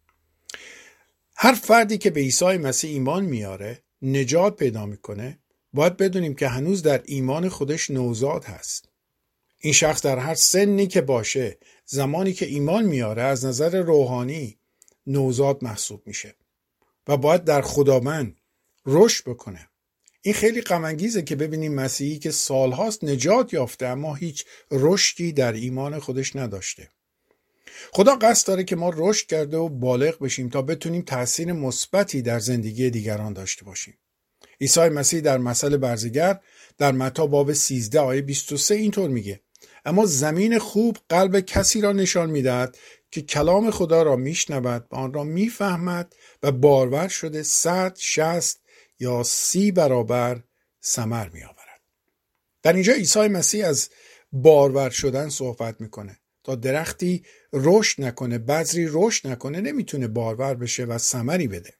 هر فردی که به عیسی مسیح ایمان میاره نجات پیدا میکنه. باید بدونیم که هنوز در ایمان خودش نوزاد هست. این شخص در هر سنی که باشه، زمانی که ایمان میاره از نظر روحانی نوزاد محسوب میشه و باید در خداوند رشد بکنه. این خیلی غم انگیزه که ببینیم مسیحی که سالهاست نجات یافته اما هیچ رشدی در ایمان خودش نداشته. خدا قصد داره که ما رشد کرده و بالغ بشیم تا بتونیم تأثیر مثبتی در زندگی دیگران داشته باشیم. عیسی مسیح در مثل برزگر در متی باب سیزده آیه بیست و سه اینطور میگه: اما زمین خوب قلب کسی را نشان میدهد که کلام خدا را میشنود و آن را میفهمد و بارور شده صد، شصت یا سی برابر ثمر میآورد. در اینجا عیسی مسیح از بارور شدن صحبت میکنه. تا درختی رشد نکنه، بذری رشد نکنه، نمیتونه بارور بشه و ثمری بده.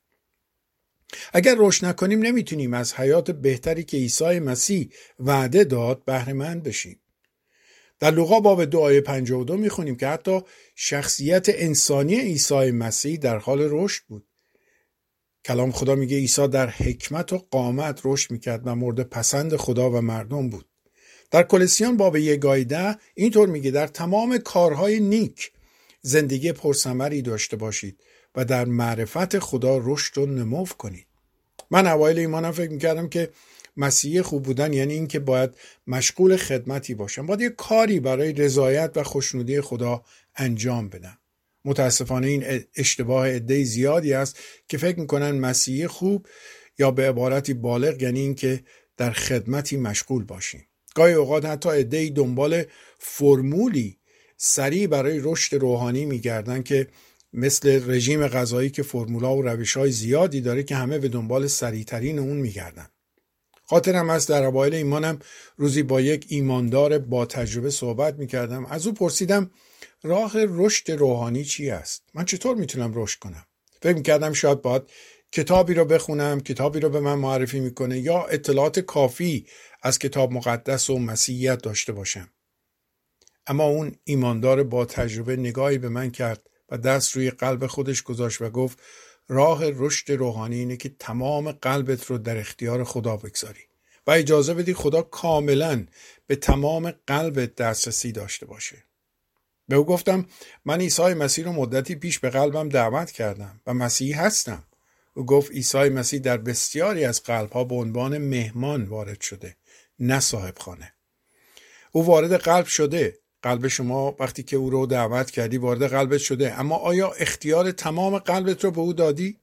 اگر رشد نکنیم نمیتونیم از حیات بهتری که عیسی مسیح وعده داد بهره مند بشیم. در لوقا باب دو آیه پنجاه و دو میخونیم که حتی شخصیت انسانی عیسی مسیح در حال رشد بود. کلام خدا میگه عیسی در حکمت و قامت رشد میکرد و مورد پسند خدا و مردم بود. در کلسیان باب یک آیه ده اینطور میگه: در تمام کارهای نیک زندگی پرثمری داشته باشید و در معرفت خدا رشد و نمو کنید. من اوایل ایمانم فکر میکردم که مسیحی خوب بودن یعنی این که باید مشغول خدمتی باشم، باید یه کاری برای رضایت و خوشنودی خدا انجام بدم. متاسفانه این اشتباه عده زیادی است که فکر میکنن مسیحی خوب یا به عبارتی بالغ یعنی این که در خدمتی مشغول باشیم. گاهی اوقات حتی عده‌ای دنبال فرمولی سریع برای رشد روحانی میگردن که مثل رژیم غذایی که فرمول‌ها و روش‌های زیادی داره که همه به دنبال سریع‌ترین اون میگردن. خاطرم از در اوایل ایمانم روزی با یک ایماندار با تجربه صحبت میکردم. از او پرسیدم راه رشد روحانی چی است؟ من چطور میتونم رشد کنم؟ فکر میکردم شاید باید کتابی رو بخونم، کتابی رو به من معرفی میکنه یا اطلاعات کافی از کتاب مقدس و مسیحیت داشته باشم. اما اون ایماندار با تجربه نگاهی به من کرد و دست روی قلب خودش گذاشت و گفت راه رشد روحانی اینه که تمام قلبت رو در اختیار خدا بگذاری و اجازه بدی خدا کاملا به تمام قلبت دسترسی داشته باشه. به او گفتم من عیسی مسیح رو مدتی پیش به قلبم دعوت کردم و مسیحی هستم. او گفت عیسی مسیح در بسیاری از قلب‌ها به عنوان مهمان وارد شده، نه صاحب خانه. او وارد قلب شده. قلب شما وقتی که او رو دعوت کردی وارد قلبت شده، اما آیا اختیار تمام قلبت رو به او دادی؟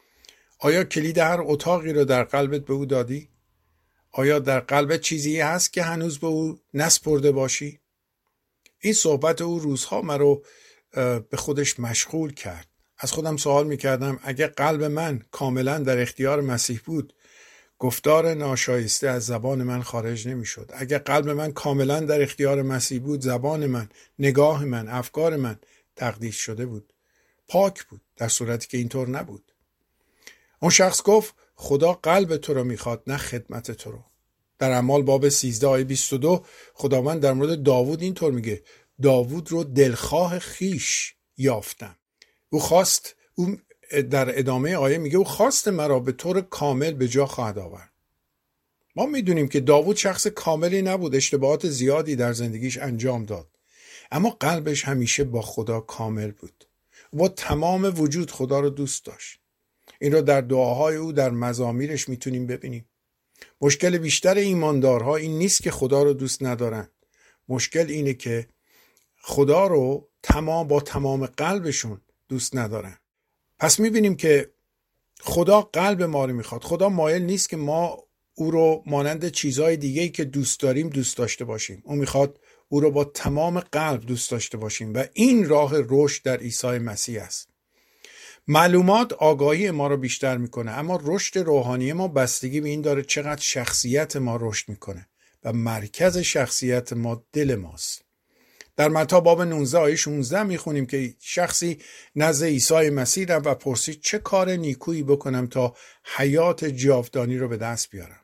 آیا کلید هر اتاقی رو در قلبت به او دادی؟ آیا در قلبت چیزی هست که هنوز به او نسپرده باشی؟ این صحبت او روزها مرا به خودش مشغول کرد. از خودم سوال میکردم اگه قلب من کاملا در اختیار مسیح بود، گفتار ناشایسته از زبان من خارج نمیشد. اگه قلب من کاملا در اختیار مسیح بود، زبان من، نگاه من، افکار من تقدیس شده بود، پاک بود. در صورتی که اینطور نبود. اون شخص گفت خدا قلب تو رو میخواد، نه خدمت تو رو. در اعمال باب سیزده آیه بیست و دو خداوند در مورد داوود اینطور میگه داوود رو دلخواه خیش یافتم. او خواست، او در ادامه آیه میگه او خواست مرا به طور کامل به جا خواهد آورد. ما میدونیم که داوود شخص کاملی نبود، اشتباهات زیادی در زندگیش انجام داد، اما قلبش همیشه با خدا کامل بود. با تمام وجود خدا رو دوست داشت. این رو در دعاهای او در مزامیرش میتونیم ببینیم. مشکل بیشتر ایماندارها این نیست که خدا رو دوست ندارن. مشکل اینه که خدا رو تمام با تمام قلبشون دوست ندارن. پس میبینیم که خدا قلب ما رو میخواد. خدا مایل نیست که ما او رو مانند چیزهای دیگه‌ای که دوست داریم دوست داشته باشیم. او میخواد او رو با تمام قلب دوست داشته باشیم و این راه رشد در عیسی مسیح است. معلومات آگاهی ما رو بیشتر میکنه، اما رشد روحانی ما بستگی به این داره چقدر شخصیت ما رشد میکنه و مرکز شخصیت ما دل ماست. در متی باب نوزده آیه شانزده میخونیم که شخصی نزد عیسی مسیح رفت و پرسید چه کار نیکویی بکنم تا حیات جاودانی رو به دست بیارم.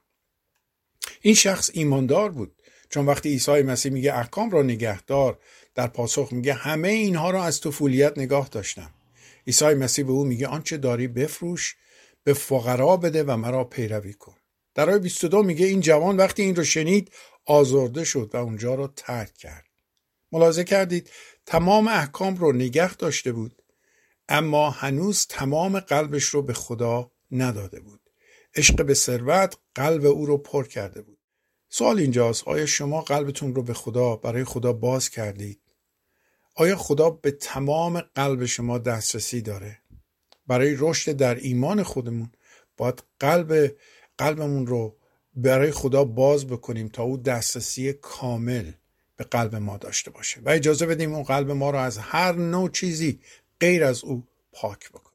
این شخص ایماندار بود، چون وقتی عیسی مسیح میگه احکام را نگهدار، در پاسخ میگه همه اینها را از طفولیت نگاه داشتم. عیسی مسیح به او میگه آنچه داری بفروش، به فقرا بده و مرا پیروی کن. در آیه بیست و دو میگه این جوان وقتی این رو شنید آزرده شد و اونجا رو ترک کرد. ملاحظه کردید تمام احکام رو نگه داشته بود، اما هنوز تمام قلبش رو به خدا نداده بود. عشق به ثروت قلب او رو پر کرده بود. سوال اینجاست، آیا شما قلبتون رو به خدا برای خدا باز کردید؟ آیا خدا به تمام قلب شما دسترسی داره؟ برای رشد در ایمان خودمون باید قلب قلبمون رو برای خدا باز بکنیم تا او دسترسی کامل به قلب ما داشته باشه و اجازه بدیم اون قلب ما رو از هر نوع چیزی غیر از او پاک بکنه.